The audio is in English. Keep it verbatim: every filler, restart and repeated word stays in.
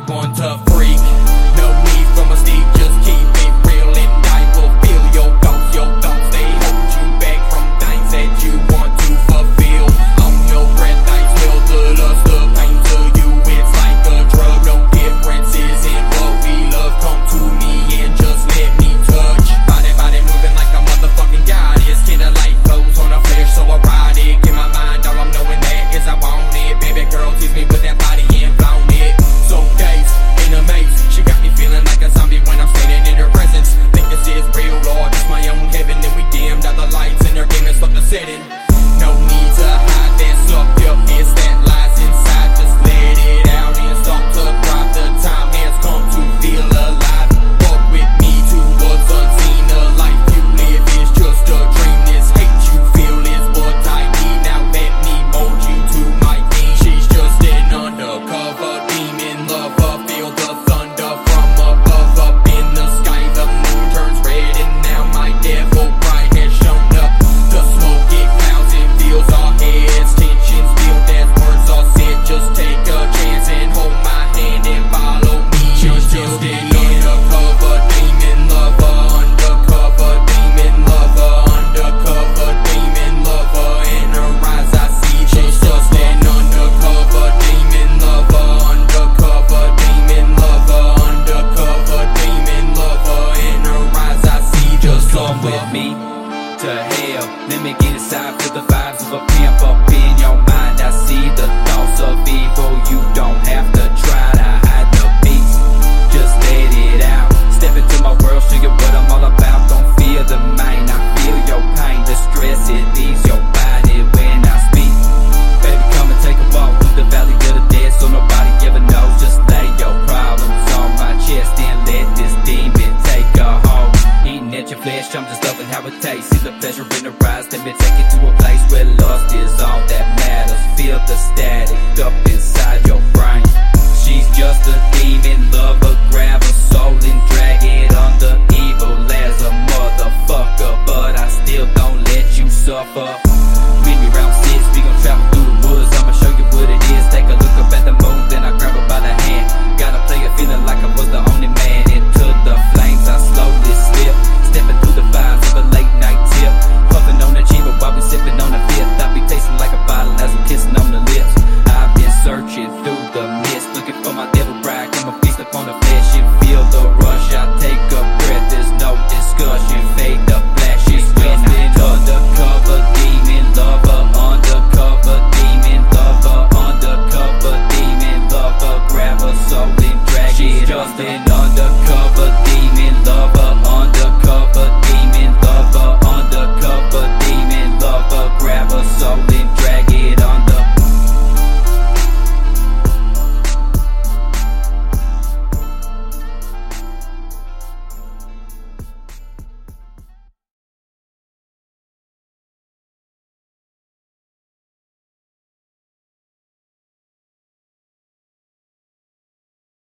want to freak. No need for mystique, just keep it real and I will feel your thoughts. Your thoughts, they hold you back from things that you want to fulfill. On your breath, I smell the lust, the pain to you. It's like a drug, no differences in what we love. Come to me and just let me touch. Body, body moving like a motherfucking goddess. Kinda like clothes on a flare, so erotic. In my mind, all I'm knowing that is I want it. Baby girl, tease me with that body and flown it. So days in a maze, she got me feeling like a zombie when I'm standing in her presence. Think this is real, Lord, it's my own heaven. Then we dimmed all the lights in her game and stop the setting. No need to hide that suck your fist that lies inside. Just let it out and start to thrive. The time has come to feel alive. Walk with me towards unseen. A life you live is just a dream. This hate you feel is what I need. Now let me mold you to my theme. She's just an undercover demon lover. Feel the thunder from above. Up in the sky, the moon turns red, and now my devil bride has shown up. The smoke it clouds and fills our heads. Tensions build as words are said. Just take a chance and hold my hand and follow me. She's just an undercover demon lover. Undercover demon lover. Undercover demon lover. In her eyes I see she's just an undercover demon lover. Undercover demon lover. Undercover demon lover. In her eyes I see just Come lover. with me to hell. Let me get inside, feel the vibes of a pimp up in your mind. I see the thoughts of evil. You don't have to try to hide the beast. Just let it out. Step into my world, show you what I'm all about. Don't feel the main, I feel your pain. The stress, it leaves your body when I speak. Baby, come and take a walk through the valley of the dead, so nobody ever knows. Just lay your problems on my chest and let this demon take a hold. Eating at your flesh, I'm just loving how it tastes. See the pleasure in her eyes, let me take it to a place where lust is all that matters. Feel the static up inside your brain. She's just a demon lover, grab her soul and drag it under evil as a motherfucker. But I still don't let you suffer. Meet me round six, we gon' travel through the woods. I'ma show you what it is. Take a look up at the moon, then I grab her by the hand. Gotta play a feeling like I was the only man. Into the flames I slowly slip, stepping through the vibes of a late night tip. Puffing on the chiba while we sipping on the fifth. I be tasting like a bottle as I'm kissing on the lips. I've been searching through the mist, looking for my devil bride. Come and feast upon the flesh and feel the rush. I take a breath, there's no discussion. Fade the flash, she's just an undercover demon lover. Undercover demon lover. Undercover demon lover. Grab her soul and drag it. She's just an